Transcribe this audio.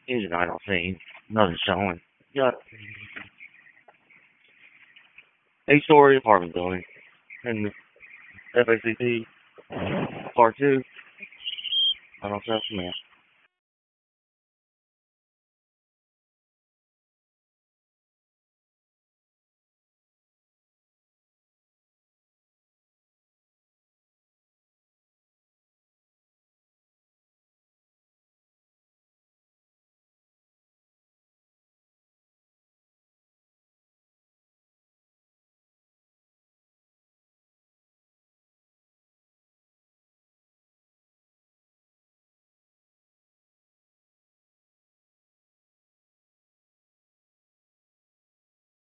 engine idle scene. Nothing showing. Got 8-story apartment building in FACT Part 2. I don't know, man.